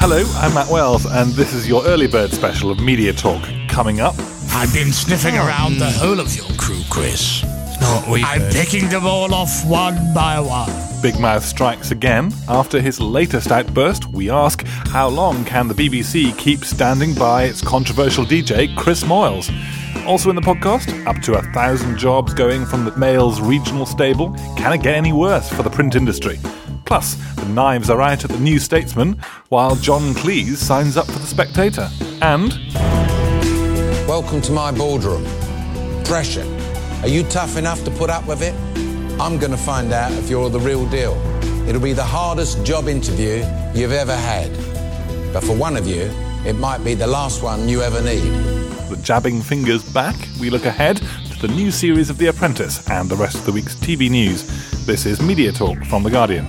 Hello, I'm Matt Wells, and this is your early bird special of Media Talk. Coming up... I've been sniffing around the whole of your crew, Chris. I'm picking them all off one by one. Big Mouth strikes again. After his latest outburst, we ask, how long can the BBC keep standing by its controversial DJ, Chris Moyles? Also in the podcast, up to 1,000 jobs going from the Mail's regional stable. Can it get any worse for the print industry? Plus, the knives are out at the New Statesman, while John Cleese signs up for the Spectator. And... Welcome to my boardroom. Pressure. Are you tough enough to put up with it? I'm going to find out if you're the real deal. It'll be the hardest job interview you've ever had. But for one of you, it might be the last one you ever need. The jabbing fingers back, we look ahead to the new series of The Apprentice and the rest of the week's TV news. This is Media Talk from The Guardian.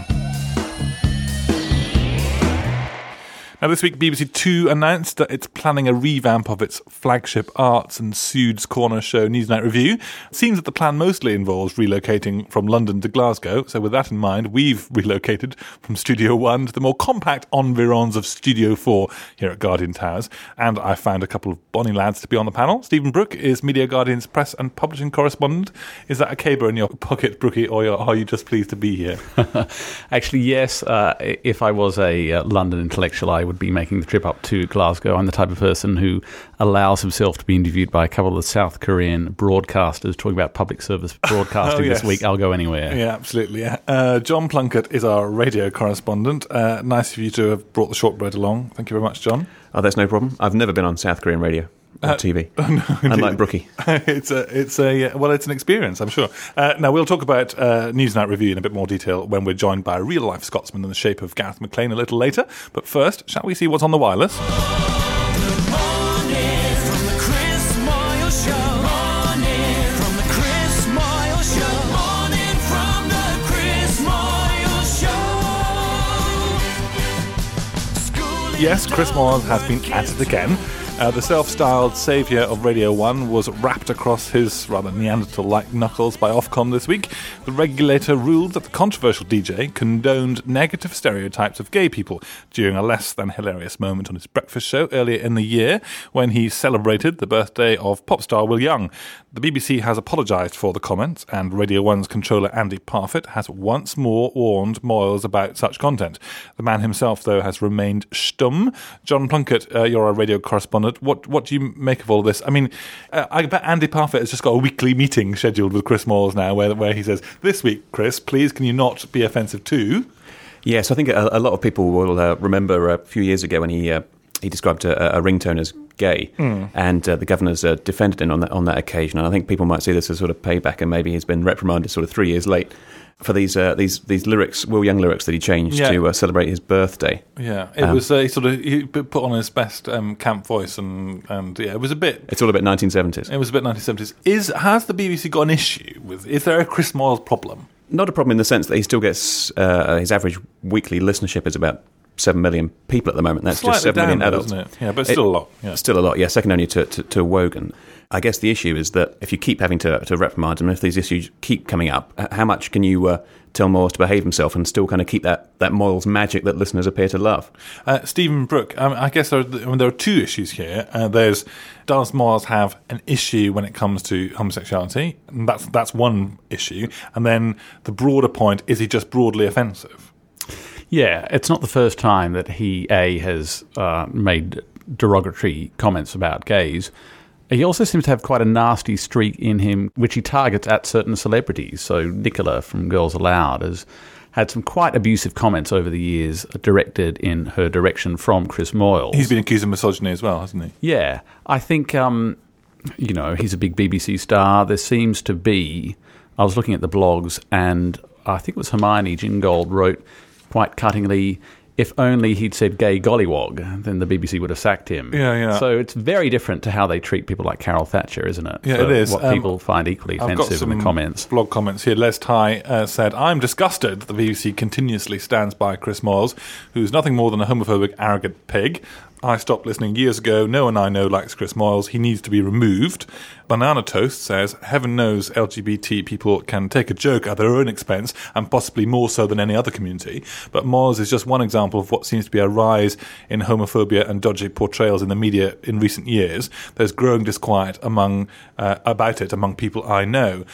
Now, this week, BBC Two announced that it's planning a revamp of its flagship arts and Sude's Corner show Newsnight Review. It seems that the plan mostly involves relocating from London to Glasgow. So with that in mind, we've relocated from Studio One to the more compact environs of Studio 4 here at Guardian Towers. And I found a couple of bonny lads to be on the panel. Stephen Brooke is Media Guardian's press and publishing correspondent. Is that a caber in your pocket, Brookie, or are you just pleased to be here? Actually, yes. If I was a London intellectual, I would be making the trip up to Glasgow. I'm the type of person who allows himself to be interviewed by a couple of the South Korean broadcasters talking about public service broadcasting this week. I'll go anywhere. Yeah, absolutely. Yeah. John Plunkett is our radio correspondent. Nice of you to have brought the shortbread along. Thank you very much, John. Oh, that's no problem. I've never been on South Korean radio. TV. Unlike Brookie. It's an experience, I'm sure. Now, we'll talk about Newsnight Review in a bit more detail when we're joined by a real-life Scotsman in the shape of Gareth McLean a little later. But first, shall we see what's on the wireless? Good morning from the Chris Moyles Show. Morning from the Chris Moyles Show. Morning from the Chris Moyles Show. Yes, Chris Moyles has been at it again. The self-styled saviour of Radio 1 was wrapped across his rather Neanderthal-like knuckles by Ofcom this week. The regulator ruled that the controversial DJ condoned negative stereotypes of gay people during a less than hilarious moment on his breakfast show earlier in the year when he celebrated the birthday of pop star Will Young. The BBC has apologised for the comments, and Radio 1's controller Andy Parfitt has once more warned Moyles about such content. The man himself, though, has remained stum. John Plunkett, you're our radio correspondent. What do you make of all this? I mean, I bet Andy Parfitt has just got a weekly meeting scheduled with Chris Moyles now where he says, this week, Chris, please can you not be offensive too? Yes, I think a lot of people will remember a few years ago when he described a ringtone as gay, and the governor's defended him on that occasion. And I think people might see this as sort of payback, and maybe he's been reprimanded sort of 3 years late for these lyrics, Will Young lyrics that he changed to celebrate his birthday. Yeah, it was he put on his best camp voice, and it was a bit. It's all a bit 1970s. It was a bit 1970s. Has the BBC got an issue with? Is there a Chris Moyles problem? Not a problem in the sense that he still gets his average weekly listenership is about 7 million people at the moment. That's slightly just 7 million adults. Isn't it? Yeah, but still a lot. Yeah. Still a lot, yeah. Second only to Wogan. I guess the issue is that if you keep having to reprimand him, if these issues keep coming up, how much can you tell Moyles to behave himself and still kind of keep that Moyles magic that listeners appear to love? Stephen Brooke, I guess there are two issues here. Does Moyles have an issue when it comes to homosexuality? And that's one issue. And then the broader point, is he just broadly offensive? Yeah, it's not the first time that he has made derogatory comments about gays. He also seems to have quite a nasty streak in him, which he targets at certain celebrities. So Nicola from Girls Aloud has had some quite abusive comments over the years directed in her direction from Chris Moyles. He's been accused of misogyny as well, hasn't he? Yeah. I think, he's a big BBC star. There seems to be... I was looking at the blogs, and I think it was Hermione Gingold wrote quite cuttingly, if only he'd said gay gollywog, then the BBC would have sacked him. Yeah. So it's very different to how they treat people like Carol Thatcher, isn't it? Yeah, it is. What people find equally offensive in the comments. Blog comments here. Les Ty said, I'm disgusted that the BBC continuously stands by Chris Moyles, who's nothing more than a homophobic, arrogant pig. I stopped listening years ago. No one I know likes Chris Moyles. He needs to be removed. Banana Toast says, heaven knows LGBT people can take a joke at their own expense, and possibly more so than any other community. But Moz is just one example of what seems to be a rise in homophobia and dodgy portrayals in the media in recent years. There's growing disquiet about it among people I know.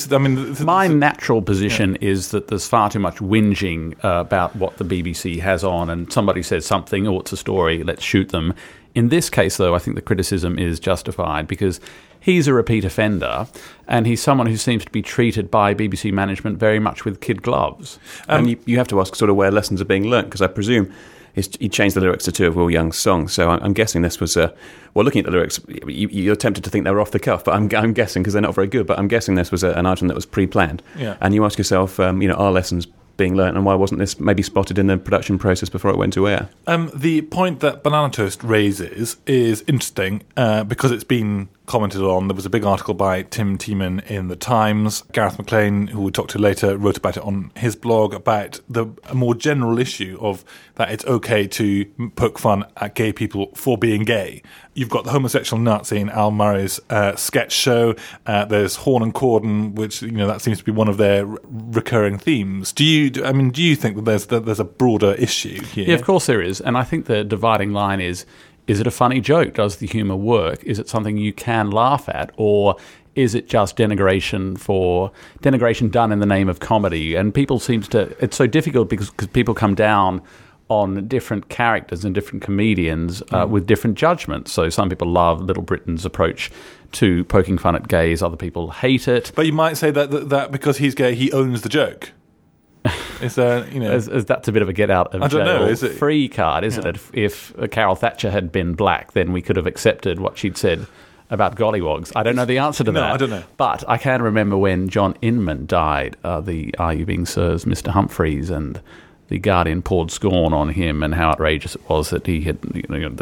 My natural position is that there's far too much whinging about what the BBC has on, and somebody says something, oh, it's a story, let's shoot them. In this case, though, I think the criticism is justified because he's a repeat offender and he's someone who seems to be treated by BBC management very much with kid gloves. And you have to ask sort of where lessons are being learnt, because I presume he changed the lyrics to two of Will Young's songs, so I'm guessing this was looking at the lyrics, you're tempted to think they were off the cuff, but I'm guessing, because they're not very good, but I'm guessing this was an item that was pre-planned. Yeah. And you ask yourself, are lessons being learnt, and why wasn't this maybe spotted in the production process before it went to air? The point that Banana Toast raises is interesting because it's been commented on. There was a big article by Tim Tiemann in The Times. Gareth McLean, who we'll talk to later, wrote about it on his blog about a more general issue of that it's okay to poke fun at gay people for being gay. You've got the homosexual Nazi in Al Murray's sketch show. There's Horn and Corden, which that seems to be one of their recurring themes. Do you think that there's a broader issue here? Yeah, of course there is, and I think the dividing line is it a funny joke? Does the humour work? Is it something you can laugh at, or is it just denigration done in the name of comedy? And people it's so difficult because people come down on different characters and different comedians with different judgments. So some people love Little Britain's approach to poking fun at gays, other people hate it. But you might say that because he's gay, he owns the joke. Is there, that's a bit of a get out of jail is it? Free card, isn't it? If Carol Thatcher had been black, then we could have accepted what she'd said about gollywogs. I don't know the answer to that. No, I don't know. But I can remember when John Inman died, the Are You Being Served's Mr. Humphreys, and the Guardian poured scorn on him and how outrageous it was that he had, the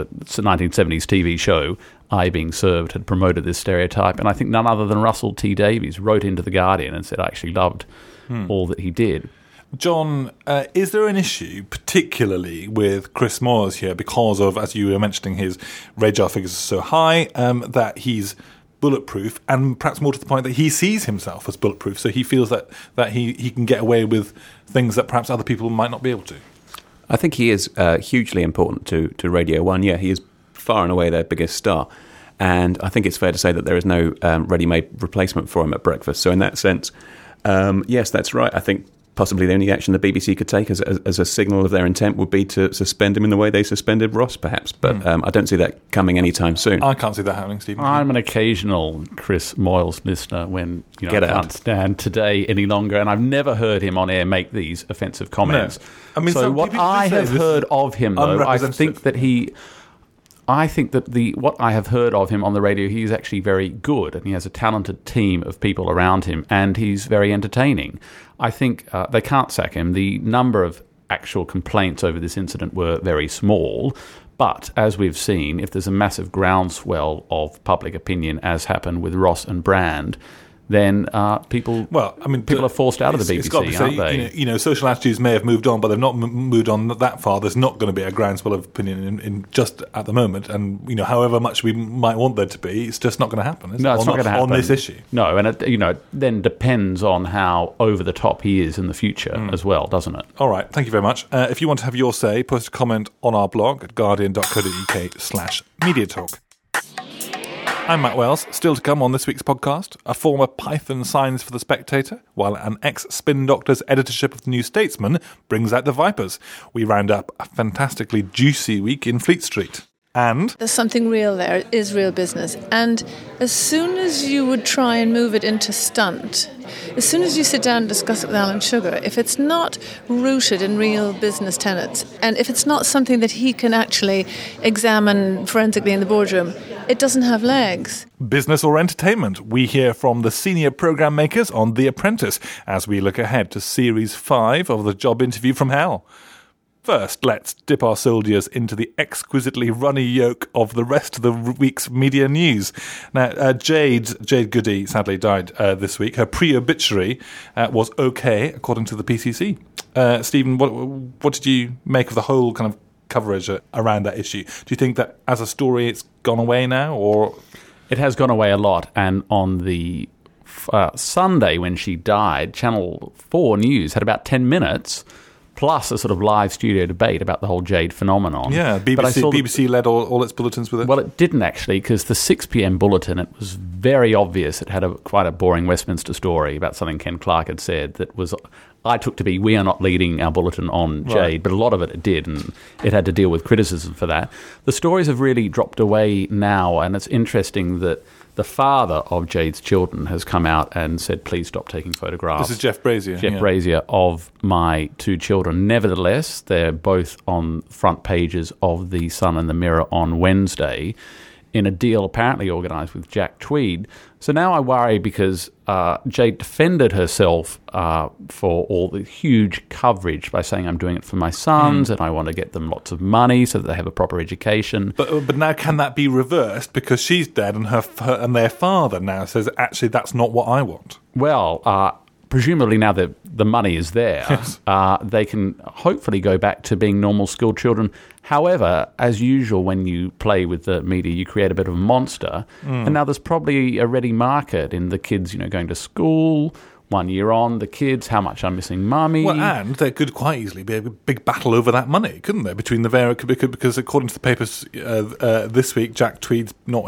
1970s TV show I Being Served had promoted this stereotype. And I think none other than Russell T Davies wrote into the Guardian and said, I actually loved all that he did. John, is there an issue particularly with Chris Moyles here because of, as you were mentioning, his radar figures are so high that he's bulletproof, and perhaps more to the point that he sees himself as bulletproof, so he feels that he can get away with things that perhaps other people might not be able to? I think he is hugely important to Radio 1. Yeah, he is far and away their biggest star. And I think it's fair to say that there is no ready-made replacement for him at breakfast. So in that sense, yes, that's right. I think possibly the only action the BBC could take as a signal of their intent would be to suspend him in the way they suspended Ross, perhaps. But I don't see that coming anytime soon. I can't see that happening, Stephen. I'm an occasional Chris Moyles listener when I can't stand Today any longer, and I've never heard him on air make these offensive comments. No. So what I have heard of him, though, I think that what I have heard of him on the radio, he's actually very good, and he has a talented team of people around him, and he's very entertaining. I think they can't sack him. The number of actual complaints over this incident were very small, but as we've seen, if there's a massive groundswell of public opinion, as happened with Ross and Brand, then people are forced out of the BBC, aren't they? Social attitudes may have moved on, but they've not moved on that far. There's not going to be a groundswell of opinion in just at the moment, and however much we might want there to be, it's just not going to happen. It's not going to happen on this issue. No, and it then depends on how over the top he is in the future as well, doesn't it? All right, thank you very much. If you want to have your say, post a comment on our blog at guardian.co.uk/mediatalk. I'm Matt Wells. Still to come on this week's podcast, a former Python signs for The Spectator, while an ex-Spin Doctor's editorship of The New Statesman brings out the Vipers. We round up a fantastically juicy week in Fleet Street. And there's something real there. It is real business. And as soon as you would try and move it into stunt, as soon as you sit down and discuss it with Alan Sugar, if it's not rooted in real business tenets, and if it's not something that he can actually examine forensically in the boardroom, it doesn't have legs. Business or entertainment? We hear from the senior programme makers on The Apprentice as we look ahead to Series 5 of The Job Interview from Hell. First, let's dip our soldiers into the exquisitely runny yolk of the rest of the week's media news. Now, Jade Goody sadly died this week. Her pre-obituary was okay, according to the PCC. Stephen, what did you make of the whole kind of coverage around that issue? Do you think that as a story it's gone away now, or...? It has gone away a lot, and on the Sunday when she died, Channel 4 News had about 10 minutes plus a sort of live studio debate about the whole Jade phenomenon. Yeah, BBC led all its bulletins with it. Well, it didn't actually, because the 6 p.m. bulletin, it was very obvious. It had quite a boring Westminster story about something Ken Clark had said that was, I took to be, we are not leading our bulletin on Jade, Right. but a lot of it did, and it had to deal with criticism for that. The stories have really dropped away now, and it's interesting that the father of Jade's children has come out and said, please stop taking photographs. This is Jeff Brazier. Jeff Brazier of my 2 children. Nevertheless, they're both on front pages of the Sun and the Mirror on Wednesday in a deal apparently organised with Jack Tweed. So now I worry because Jade defended herself for all the huge coverage by saying I'm doing it for my sons and I want to get them lots of money so that they have a proper education. But now can that be reversed because she's dead and her and their father now says actually that's not what I want? Well, presumably now that the money is there, Yes. they can hopefully go back to being normal school children. However, as usual, when you play with the media, you create a bit of a monster. And now there's probably a ready market in the kids, going to school, 1 year on, the kids, how much I'm missing mummy. Well, and there could quite easily be a big battle over that money, couldn't there? Between the various, because according to the papers this week, Jack Tweed's not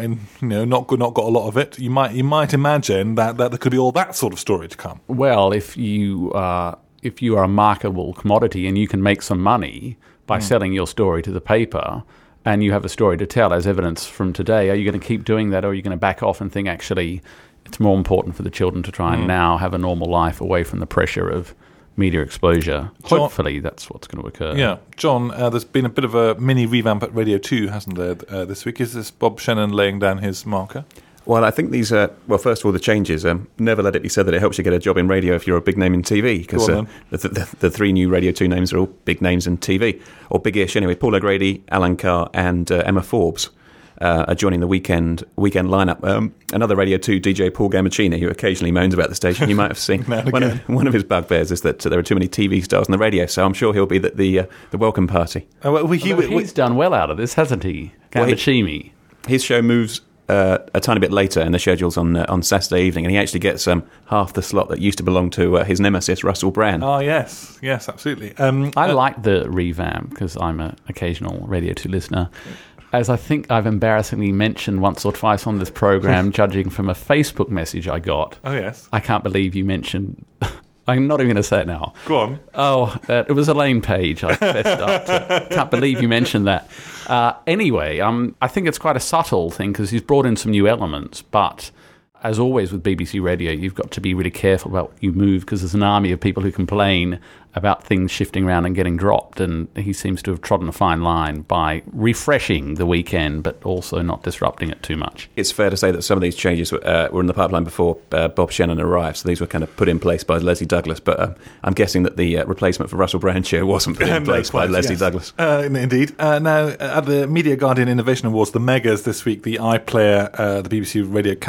got a lot of it. You might imagine that there could be all that sort of story to come. Well, if you are a marketable commodity and you can make some money by selling your story to the paper, and you have a story to tell as evidence from today, are you going to keep doing that, or are you going to back off and think actually it's more important for the children to try and now have a normal life away from the pressure of media exposure? Hopefully that's what's going to occur. Yeah. John, there's been a bit of a mini revamp at Radio 2, hasn't there, this week? Is this Bob Shannon laying down his marker? Well, I think these are, first of all, the changes. Never let it be said that it helps you get a job in radio if you're a big name in TV, because the 3 new Radio 2 names are all big names in TV, or big-ish anyway. Paul O'Grady, Alan Carr and Emma Forbes are joining the weekend lineup. Another Radio 2 DJ, Paul Gammaccini, who occasionally moans about the station. You might have seen one of his bugbears is that there are too many TV stars on the radio, so I'm sure he'll be the welcome party. He's done well out of this, hasn't he? Gammaccini. His show moves a tiny bit later in the schedules on Saturday evening, and he actually gets half the slot that used to belong to his nemesis, Russell Brand. Oh, yes, absolutely. I like the revamp because I'm an occasional Radio 2 listener. As I think I've embarrassingly mentioned once or twice on this program, judging from a Facebook message I got. Oh, yes. I can't believe you mentioned... I'm not even going to say it now. Go on. Oh, it was Elaine Page I fessed up to. Can't believe you mentioned that. Anyway, I think it's quite a subtle thing because he's brought in some new elements, but as always with BBC Radio, you've got to be really careful about what you move because there's an army of people who complain about things shifting around and getting dropped, and he seems to have trodden a fine line by refreshing the weekend but also not disrupting it too much. It's fair to say that some of these changes were in the pipeline before Bob Shannon arrived, so these were kind of put in place by Leslie Douglas, but I'm guessing that the replacement for Russell Brand show wasn't put in place by Leslie Douglas. Indeed. Now, at the Media Guardian Innovation Awards, the Megas this week, the iPlayer, the BBC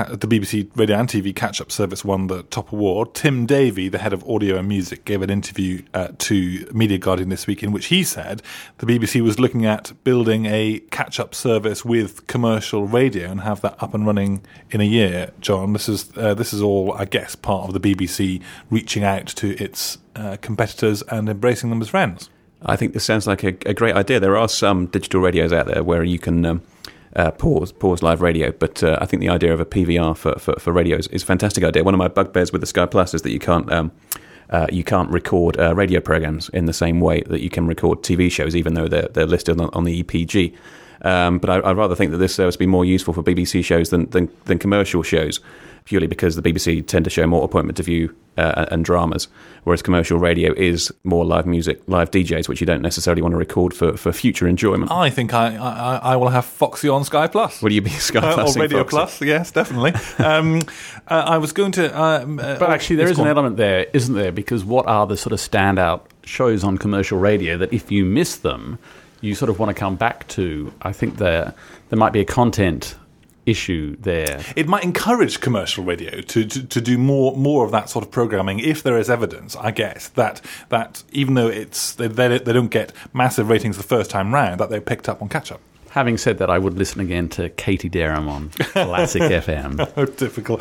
Radio and TV catch-up service won the top award. Tim Davey, the head of audio and music, gave an interview to Media Guardian this week in which he said the BBC was looking at building a catch-up service with commercial radio and have that up and running in a year. John, this is all, I guess, part of the BBC reaching out to its competitors and embracing them as friends. I think this sounds like a great idea. There are some digital radios out there where you can pause live radio, but I think the idea of a PVR for radios is a fantastic idea. One of my bugbears with the Sky Plus is that you can't record radio programs in the same way that you can record TV shows, even though they're listed on the EPG. But I'd rather think that this service would be more useful for BBC shows than commercial shows, purely because the BBC tend to show more appointment to view and dramas, whereas commercial radio is more live music, live DJs, which you don't necessarily want to record for future enjoyment. I think I will have Foxy on Sky Plus. Will you be Sky Plus or Radio Foxy? Plus? Yes, definitely. I was going to... but actually there is an element there, isn't there? Because what are the sort of standout shows on commercial radio that if you miss them, you sort of want to come back to? I think there might be a content issue there. It might encourage commercial radio to do more of that sort of programming if there is evidence, I guess, that even though they don't get massive ratings the first time round, that they're picked up on catch-up. Having said that, I would listen again to Katie Derham on Classic FM. Oh, typical.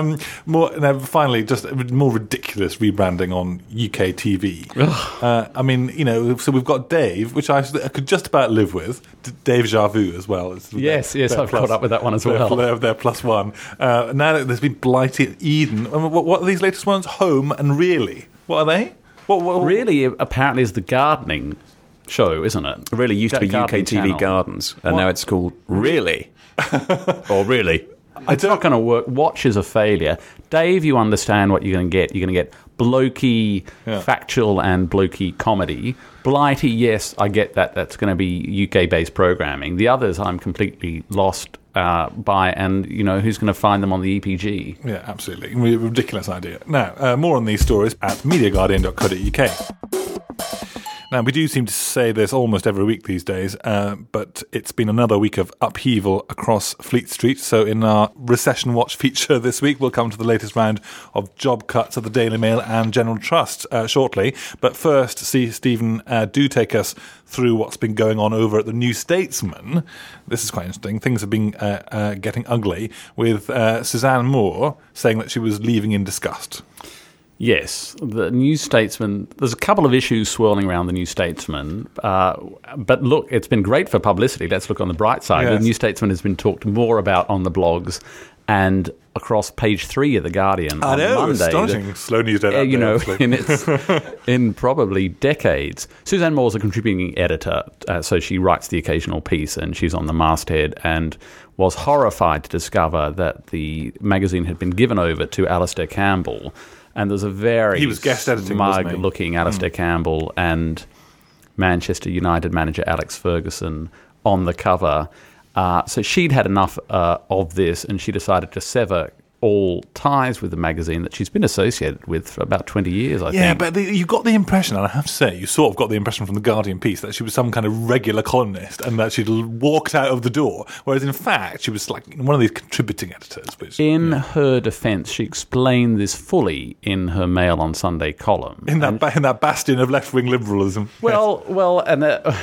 Finally, just a more ridiculous rebranding on UK TV. I mean, so we've got Dave, which I could just about live with. Dave Jarvu as well. Yes, I've caught up with that one as well. They're +1. Now that there's been Blighty Eden. What are these latest ones? Home and Really. What are they? What? Really, apparently, is the gardening show, isn't it? It really used to be UK Gardening TV channel. Gardens, and now it's called Really. Or Really. It's not going to work. Watch is a failure. Dave, you understand what you're going to get. You're going to get blokey, factual and blokey comedy. Blighty, yes, I get that. That's going to be UK-based programming. The others I'm completely lost by, and, who's going to find them on the EPG? Yeah, absolutely. Ridiculous idea. Now, more on these stories at MediaGuardian.co.uk. Now, we do seem to say this almost every week these days, but it's been another week of upheaval across Fleet Street. So in our Recession Watch feature this week, we'll come to the latest round of job cuts at the Daily Mail and General Trust shortly. But first, Stephen, do take us through what's been going on over at the New Statesman. This is quite interesting. Things have been getting ugly, with Suzanne Moore saying that she was leaving in disgust. Yes, the New Statesman, there's a couple of issues swirling around the New Statesman, but look, it's been great for publicity. Let's look on the bright side. Yes. The New Statesman has been talked more about on the blogs and across page 3 of The Guardian on Monday. Astonishing. Slow news day that day, obviously. in probably decades. Suzanne Moore's a contributing editor, so she writes the occasional piece, and she's on the masthead and was horrified to discover that the magazine had been given over to Alistair Campbell. And there's a very he was guest editing, wasn't he? smug-looking Alistair Campbell and Manchester United manager Alex Ferguson on the cover. So she'd had enough of this, and she decided to sever all ties with the magazine that she's been associated with for about 20 years, I think. Yeah, but you got the impression, and I have to say, you sort of got the impression from the Guardian piece that she was some kind of regular columnist and that she'd walked out of the door, whereas in fact she was like one of these contributing editors. In her defence, she explained this fully in her Mail on Sunday column. In that bastion of left-wing liberalism. Well, and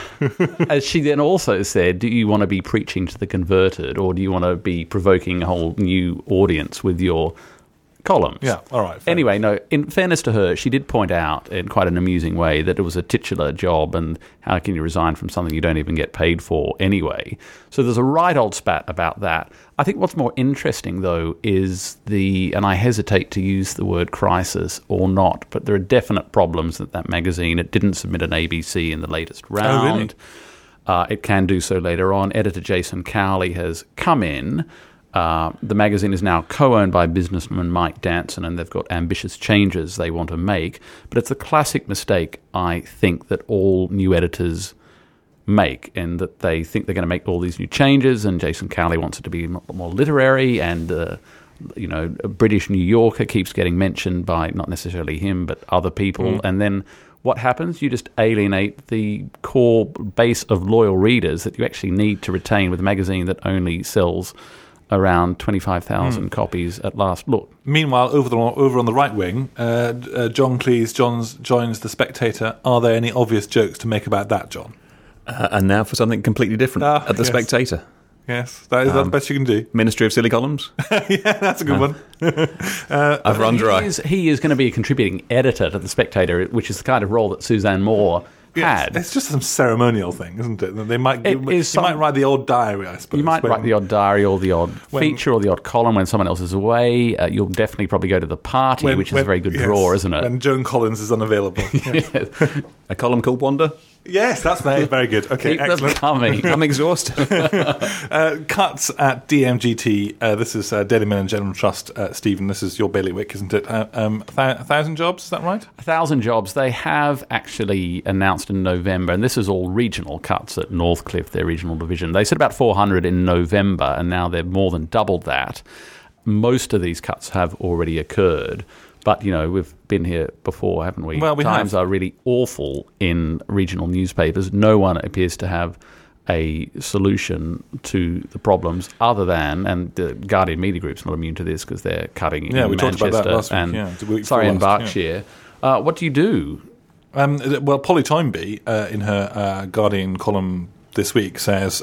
as she then also said, do you want to be preaching to the converted, or do you want to be provoking a whole new audience with your columns? Yeah, all right. Anyway, no, in fairness to her, she did point out in quite an amusing way that it was a titular job, and how can you resign from something you don't even get paid for anyway? So there's a right old spat about that. I think what's more interesting, though, is and I hesitate to use the word crisis or not, but there are definite problems that magazine, it didn't submit an ABC in the latest round. Oh, really? It can do so later on. Editor Jason Cowley has come in. The magazine is now co-owned by businessman Mike Danson, and they've got ambitious changes they want to make. But it's a classic mistake, I think, that all new editors make, in that they think they're going to make all these new changes, and Jason Cowley wants it to be more literary, and a British New Yorker keeps getting mentioned by not necessarily him, but other people. And then what happens? You just alienate the core base of loyal readers that you actually need to retain with a magazine that only sells around 25,000 copies at last look. Meanwhile, over on the right wing, John Cleese joins The Spectator. Are there any obvious jokes to make about that, John? And now for something completely different at The Spectator. Yes, that is the best you can do. Ministry of Silly Columns. Yeah, that's a good one. I've run dry. He is going to be a contributing editor to The Spectator, which is the kind of role that Suzanne Moore had. It's just some ceremonial thing, isn't it? They might write the odd diary, I suppose. You might write the odd diary or the odd feature or the odd column when someone else is away. You'll definitely probably go to the party, which is a very good draw, isn't it? When Joan Collins is unavailable. Yes. A column called Wanda? Yes, that's very good. Okay, Keep excellent. them coming. I'm exhausted. Cuts at DMGT. This is Daily Mail and General Trust. Stephen, this is your bailiwick, isn't it? 1,000 jobs, is that right? 1,000 jobs. They have actually announced in November, and this is all regional cuts at Northcliffe, their regional division. They said about 400 in November, and now they've more than doubled that. Most of these cuts have already occurred. But, we've been here before, haven't we? Well, Times are really awful in regional newspapers. No one appears to have a solution to the problems other than, and the Guardian Media Group's not immune to this because they're cutting in we talked Manchester about that last week, in Berkshire. What do you do? Well, Polly Toynbee, in her Guardian column this week says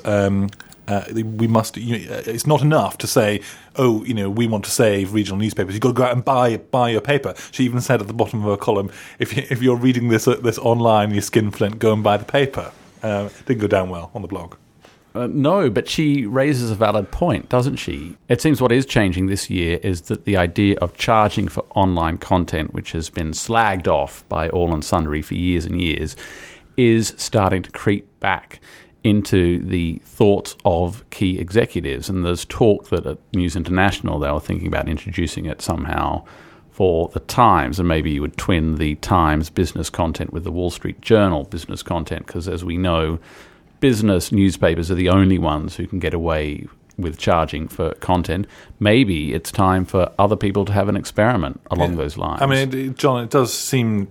we must. It's not enough to say, "Oh, we want to save regional newspapers." You've got to go out and buy your paper. She even said at the bottom of her column, "If you're reading this online, your skin flint, go and buy the paper." Didn't go down well on the blog. No, but she raises a valid point, doesn't she? It seems what is changing this year is that the idea of charging for online content, which has been slagged off by all and sundry for years and years, is starting to creep back into the thoughts of key executives. And there's talk that at News International they were thinking about introducing it somehow for the Times, and maybe you would twin the Times business content with the Wall Street Journal business content, because as we know, business newspapers are the only ones who can get away with charging for content. Maybe it's time for other people to have an experiment along those lines. I mean, John, it does seem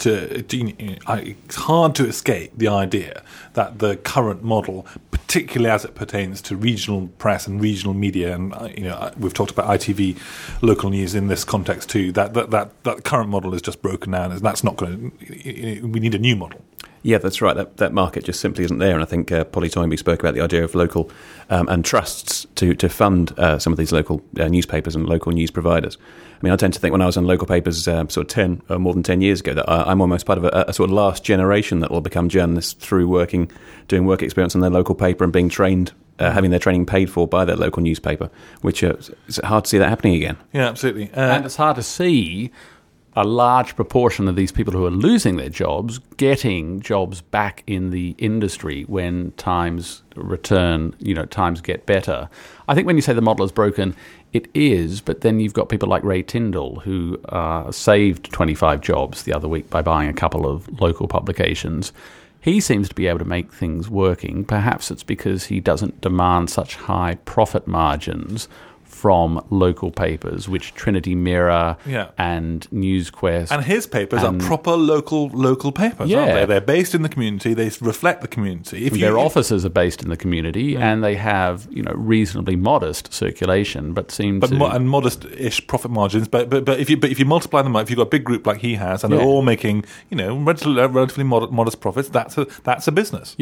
it's hard to escape the idea that the current model, particularly as it pertains to regional press and regional media, and we've talked about ITV local news in this context too, that current model is just broken down, and that's not going to. We need a new model. Yeah, that's right. That market just simply isn't there. And I think Polly Toynbee spoke about the idea of local and trusts to fund some of these local newspapers and local news providers. I mean, I tend to think when I was on local papers sort of 10 or more than 10 years ago that I'm almost part of a sort of last generation that will become journalists through doing work experience in their local paper and being trained, having their training paid for by their local newspaper, which it's hard to see that happening again. Yeah, absolutely. And it's hard to see a large proportion of these people who are losing their jobs getting jobs back in the industry when times return, times get better. I think when you say the model is broken, it is, but then you've got people like Ray Tyndall who saved 25 jobs the other week by buying a couple of local publications. He seems to be able to make things working. Perhaps it's because he doesn't demand such high profit margins from local papers, which Trinity Mirror and NewsQuest. And his papers are proper local papers, aren't they? They're based in the community, they reflect the community. Their offices are based in the community, and they have reasonably modest circulation, and modest-ish profit margins. But if you multiply them up, if you've got a big group like he has, and they're all making relatively modest profits, that's a business.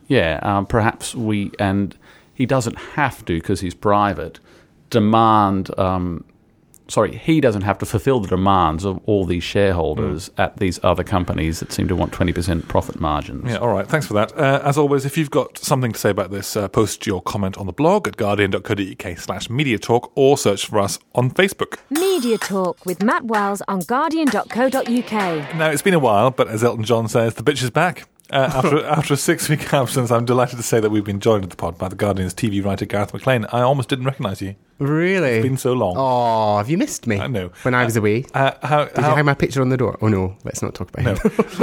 Perhaps and he doesn't have to, because he's private, he doesn't have to fulfill the demands of all these shareholders at these other companies that seem to want 20% profit margins. Yeah, all right, thanks for that. As always, if you've got something to say about this, post your comment on the blog at guardian.co.uk/mediatalk or search for us on Facebook. Media Talk with Matt Wells on guardian.co.uk. Now, it's been a while, but as Elton John says, the bitch is back. After a 6-week absence, I'm delighted to say that we've been joined at the pod by the Guardian's TV writer Gareth McLean. I almost didn't recognise you. Really? It's been so long. Oh, have you missed me? I know. When I was away. Did you hang my picture on the door? Oh no, let's not talk about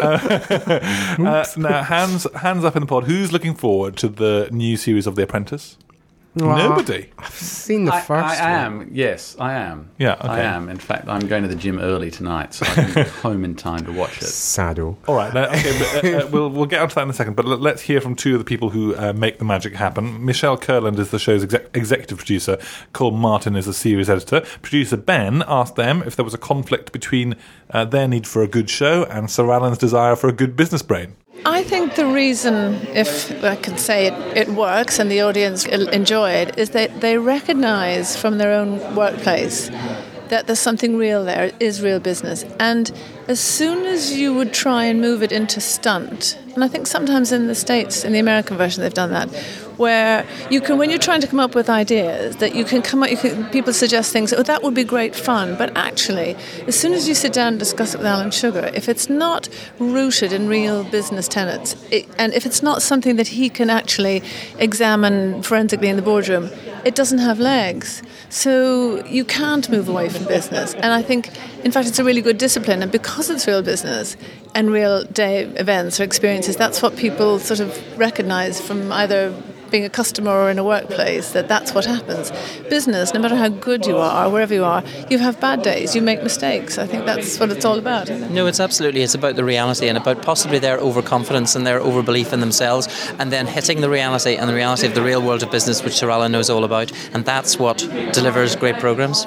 him. Now, hands up in the pod. Who's looking forward to the new series of The Apprentice? Well, Nobody. I've seen the first one. I am. Yes, I am. Yeah, okay. I am. In fact, I'm going to the gym early tonight, so I can get home in time to watch it. Saddle. All right. Now, okay, we'll get onto that in a second, but let's hear from two of the people who make the magic happen. Michelle Kurland is the show's executive producer. Cole Martin is the series editor. Producer Ben asked them if there was a conflict between their need for a good show and Sir Alan's desire for a good business brain. I think the reason, if I can say it works and the audience enjoy it, is that they recognise from their own workplace that there's something real there, it is real business. And as soon as you would try and move it into stunt, and I think sometimes in the States, in the American version, they've done that, where you can, when you're trying to come up with ideas, that you can come up, people suggest things, oh, that would be great fun, but actually, as soon as you sit down and discuss it with Alan Sugar, if it's not rooted in real business tenets, and if it's not something that he can actually examine forensically in the boardroom, it doesn't have legs. So you can't move away from business. And I think, in fact, it's a really good discipline. And because it's real business and real day events or experiences, that's what people sort of recognise from either being a customer or in a workplace, that's what happens. Business, no matter how good you are, wherever you are, you have bad days, you make mistakes. I think that's what it's all about, isn't it? No, it's about the reality and about possibly their overconfidence and their overbelief in themselves, and then hitting the reality of the real world of business, which Sir Alan knows all about, and that's what delivers great programmes.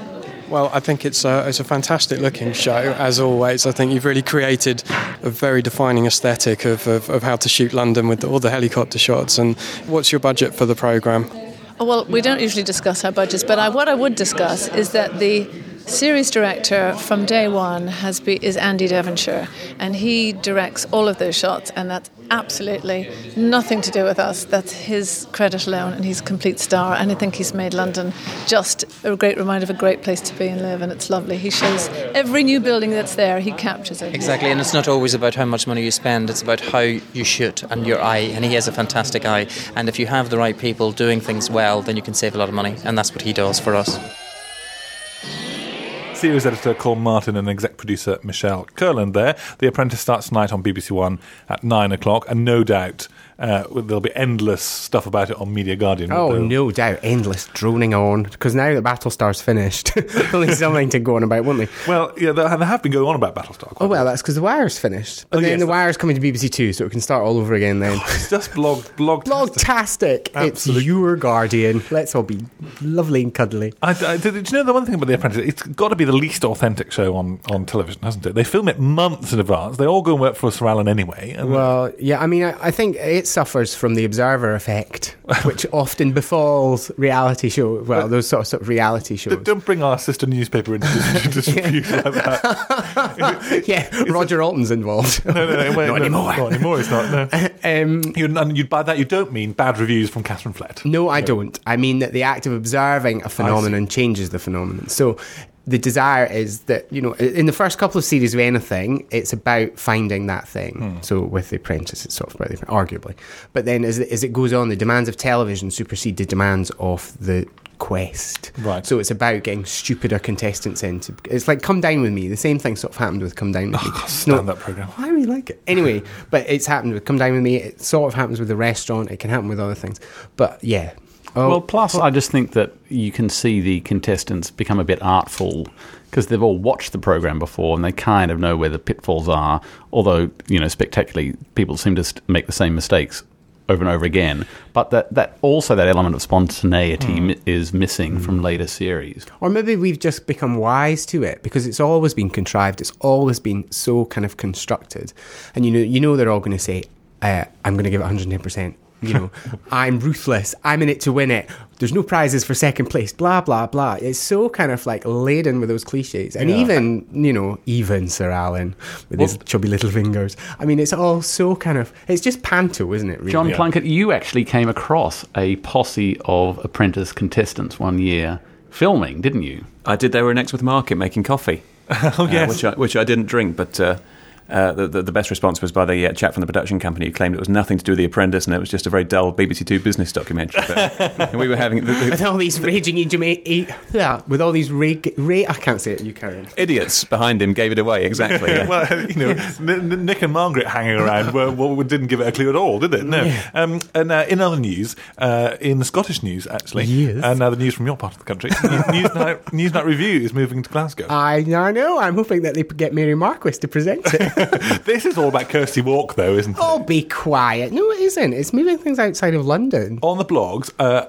Well, I think it's a fantastic looking show, as always. I think you've really created a very defining aesthetic of how to shoot London with all the helicopter shots. And what's your budget for the programme? Well, we don't usually discuss our budgets, but what I would discuss is that the series director from day one is Andy Devonshire, and he directs all of those shots, and that's absolutely nothing to do with us. That's his credit alone, and he's a complete star, and I think he's made London just a great reminder of a great place to be and live, and it's lovely. He shows every new building that's there, he captures it. Exactly, and it's not always about how much money you spend, it's about how you shoot and your eye, and he has a fantastic eye, and if you have the right people doing things well, then you can save a lot of money, and that's what he does for us. Series editor Colm Martin and exec producer Michelle Kurland there. The Apprentice starts tonight on BBC One at 9 o'clock, and no doubt there'll be endless stuff about it on Media Guardian. Oh, no doubt, endless droning on, because now that Battlestar's finished, there'll be something to go on about, won't they? Well, yeah, they have been going on about Battlestar. Oh, well, that's because The Wire's finished. But then The Wire's coming to BBC Two, so it can start all over again then. It's just blog-tastic. It's your Guardian. Let's all be lovely and cuddly. Did you know the one thing about The Apprentice? It's got to be the least authentic show on television, hasn't it? They film it months in advance. They all go and work for Sir Alan anyway. Well, yeah, I mean, I think it suffers from the Observer effect, which often befalls reality shows. Well, those sort of reality shows. Don't bring our sister newspaper into disrepute like that. Roger Alton's involved. No, not anymore. Not anymore, it's not, no. By that, you don't mean bad reviews from Catherine Flett. No, I don't. I mean that the act of observing a phenomenon changes the phenomenon. So the desire is that, in the first couple of series of anything, it's about finding that thing. So with The Apprentice, it's sort of about arguably. But then as it goes on, the demands of television supersede the demands of the quest. Right. So it's about getting stupider contestants in. It's like Come Dine With Me. The same thing sort of happened with Come Dine With Me. I can't stand that programme. I really like it. Anyway, but it's happened with Come Dine With Me. It sort of happens with The Restaurant. It can happen with other things. But yeah. Well, plus I just think that you can see the contestants become a bit artful because they've all watched the program before and they kind of know where the pitfalls are, although, spectacularly, people seem to make the same mistakes over and over again. But that also that element of spontaneity is missing from later series. Or maybe we've just become wise to it because it's always been contrived. It's always been so kind of constructed. And you know they're all going to say, I'm going to give it 110%. I'm ruthless. I'm in it to win it. There's no prizes for second place. Blah, blah, blah. It's so kind of like laden with those cliches. And even Sir Alan with his chubby little fingers. I mean, it's all so kind of... It's just panto, isn't it, really? John Plunkett, you actually came across a posse of Apprentice contestants one year filming, didn't you? I did. They were in Exmouth Market making coffee. Oh, yes. Which I didn't drink, but... the best response was by the chap from the production company who claimed it was nothing to do with The Apprentice and it was just a very dull BBC Two business documentary. And we were having... with all these raging with all these I can't say it, you carry on. Idiots behind him gave it away, exactly. Yeah. Well, Nick and Margaret hanging around didn't give it a clue at all, did it? No. Yeah. And in other news, in the Scottish news, actually, yes. And now the news from your part of the country, Newsnight Review is moving to Glasgow. I know. I'm hoping that they get Mary Marquis to present it. This is all about Kirsty Walk, though, isn't it? Oh, be quiet. No, it isn't. It's moving things outside of London. On the blogs,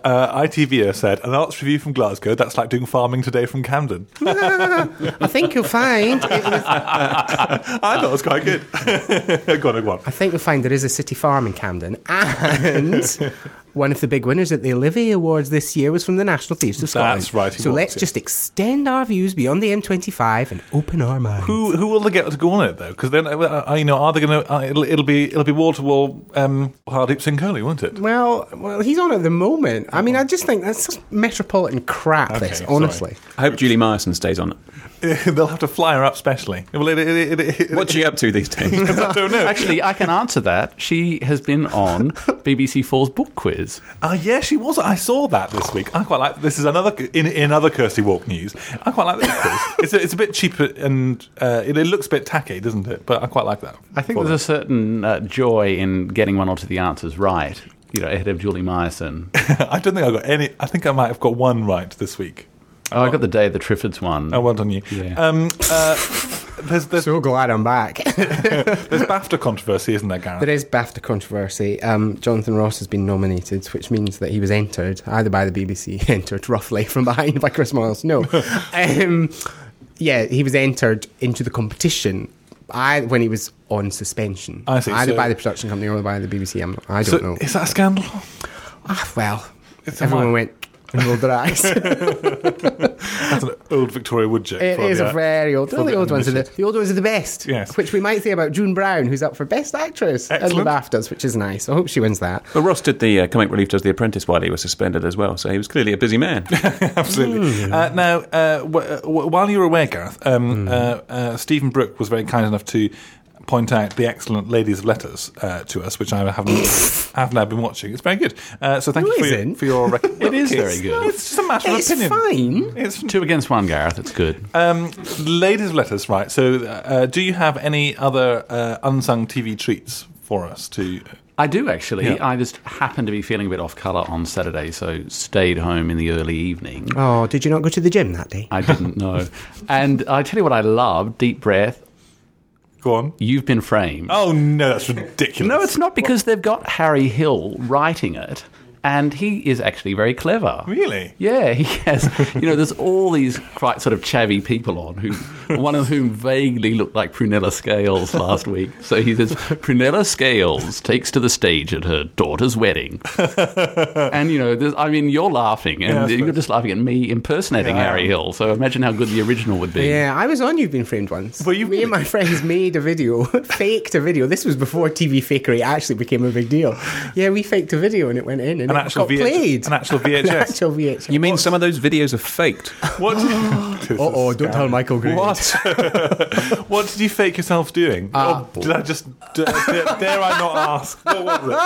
ITV said, an arts review from Glasgow, that's like doing farming today from Camden. I think you'll find... I thought it was quite good. Go on. I think you'll find there is a city farm in Camden, and... One of the big winners at the Olivier Awards this year was from the National Theatre of Scotland. That's right. So let's just extend our views beyond the M25 and open our minds. Who will they get to go on it though? Because then, are they going to? It'll be wall to wall Hardeep Singh Kohli, won't it? Well, he's on at the moment. I mean, I just think that's just metropolitan crap. Okay, this, honestly. Sorry. I hope Julie Myerson stays on it. They'll have to fly her up specially. Well, what's she up to these days? I don't know. Actually, I can answer that. She has been on BBC 4's book quiz. Yeah, she was. I saw that this week. I quite like. This is another in other Kirsty Walk news. I quite like this quiz. It's a bit cheaper and it looks a bit tacky, doesn't it? But I quite like that. I think there's a certain joy in getting one or two of the answers right. Ahead of Julie Myerson. I don't think I got any. I think I might have got one right this week. I got the Day of the Triffids one. Oh, well done you. Yeah. there's So glad I'm back. there's BAFTA controversy, isn't there, Gareth? There is BAFTA controversy. Jonathan Ross has been nominated, which means that he was entered, either by the BBC, entered roughly from behind by Chris Moyles. No. He was entered into the competition when he was on suspension. I see. Either So- by the production company or by the BBC. I don't know. Is that a scandal? Well, It's a everyone mi- went and rolled their eyes. That's an old Victoria Wood joke. It for is the- a very old. for Well, the the old ones are uninitiated. the old ones are the best. Yes. Which we might say about June Brown, who's up for Best Actress at the Excellent. BAFTAs, which is nice. I hope she wins that. Well, Ross did the comic relief does The Apprentice while he was suspended as well, so he was clearly a busy man. Absolutely. Now, while you were away, Gareth, Stephen Brooke was very kind enough to point out the excellent Ladies of Letters to us, which I have now been watching. It's very good. So thank No, you it for your It is very good. It's just a matter of It's opinion. fine. It's 2 against 1, Gareth. It's good. Ladies of Letters, right. So do you have any other unsung TV treats for us to... I do, actually. Yeah. I just happened to be feeling a bit off colour on Saturday, so stayed home in the early evening. Oh, did you not go to the gym that day? I didn't know. And I tell you what I love, deep breath, Go on. You've Been Framed. Oh, no, that's ridiculous. No, it's not, because they've got Harry Hill writing it, and he is actually very clever. Really? Yeah, he has. There's all these quite sort of chavvy people on, one of whom vaguely looked like Prunella Scales last week. So he says, Prunella Scales takes to the stage at her daughter's wedding. And, you're laughing, and Yeah, you're just laughing at me impersonating Harry Hill. So imagine how good the original would be. Yeah, I was on You've Been Framed once. Were you Me and my friends made a video, faked a video. This was before TV fakery actually became a big deal. Yeah, we faked a video and it went in and An it actual got played. An actual VHS. An actual VHS. You mean some of those videos are faked? What? Uh-oh, don't tell Michael Green. What? What did you fake yourself doing? Or did I just... dare I not ask? What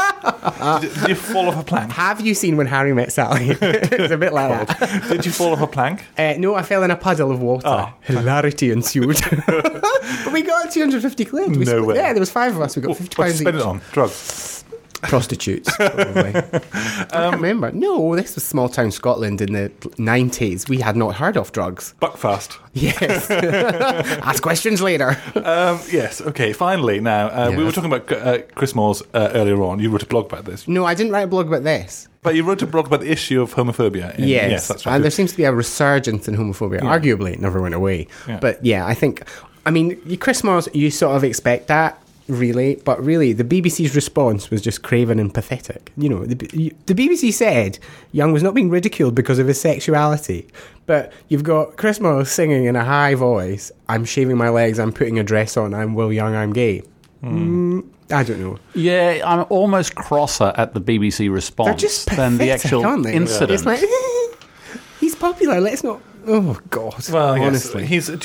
was it? Did you fall off a plank? Have you seen When Harry Met Sally? It's a bit like that. Did you fall off a plank? No, I fell in a puddle of water. Oh. Hilarity ensued. But we got 250 quid. No way. Yeah, there was 5 of us. We got £50 What did you spend each. it on? Drugs? Prostitutes, probably. I can't remember. No, this was small town Scotland in the 90s. We had not heard of drugs. Buckfast. Yes. Ask questions later. Yes, okay, finally. Now, we were talking about Chris Moyles earlier on. You wrote a blog about this. No, I didn't write a blog about this. But you wrote a blog about the issue of homophobia. Yes, that's right. and there seems to be a resurgence in homophobia. Yeah. Arguably, it never went away. Yeah. But yeah, I think, Chris Moyles, you sort of expect that, really. But really, the BBC's response was just craven and pathetic. The BBC said Young was not being ridiculed because of his sexuality. But you've got Chris Moyles singing in a high voice, I'm shaving my legs, I'm putting a dress on, I'm Will Young, I'm gay. I don't know. Yeah, I'm almost crosser at the BBC response They're just than the pathetic, actual aren't they? incident. It's like, he's popular, let's not... Oh, God. Well, yes, honestly.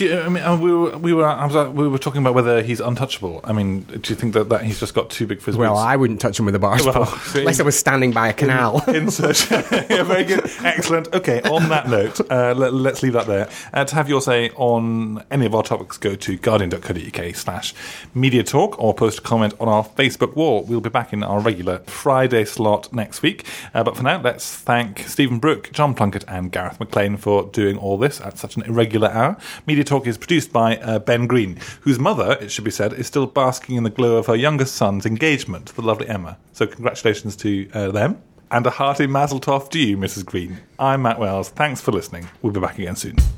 we were talking about whether he's untouchable. I mean, do you think that he's just got too big for his Well, boots? I wouldn't touch him with a bar Well, spool, unless I was standing by a canal. Insert. Yeah, very good. Excellent. Okay, on that note, let's leave that there. To have your say on any of our topics, go to guardian.co.uk/media talk or post a comment on our Facebook wall. We'll be back in our regular Friday slot next week. But for now, let's thank Stephen Brooke, John Plunkett and Gareth McLean for doing all this at such an irregular hour. Media Talk is produced by Ben Green, whose mother, it should be said, is still basking in the glow of her youngest son's engagement, the lovely Emma. So congratulations to them. And a hearty mazel tov to you, Mrs. Green. I'm Matt Wells. Thanks for listening. We'll be back again soon.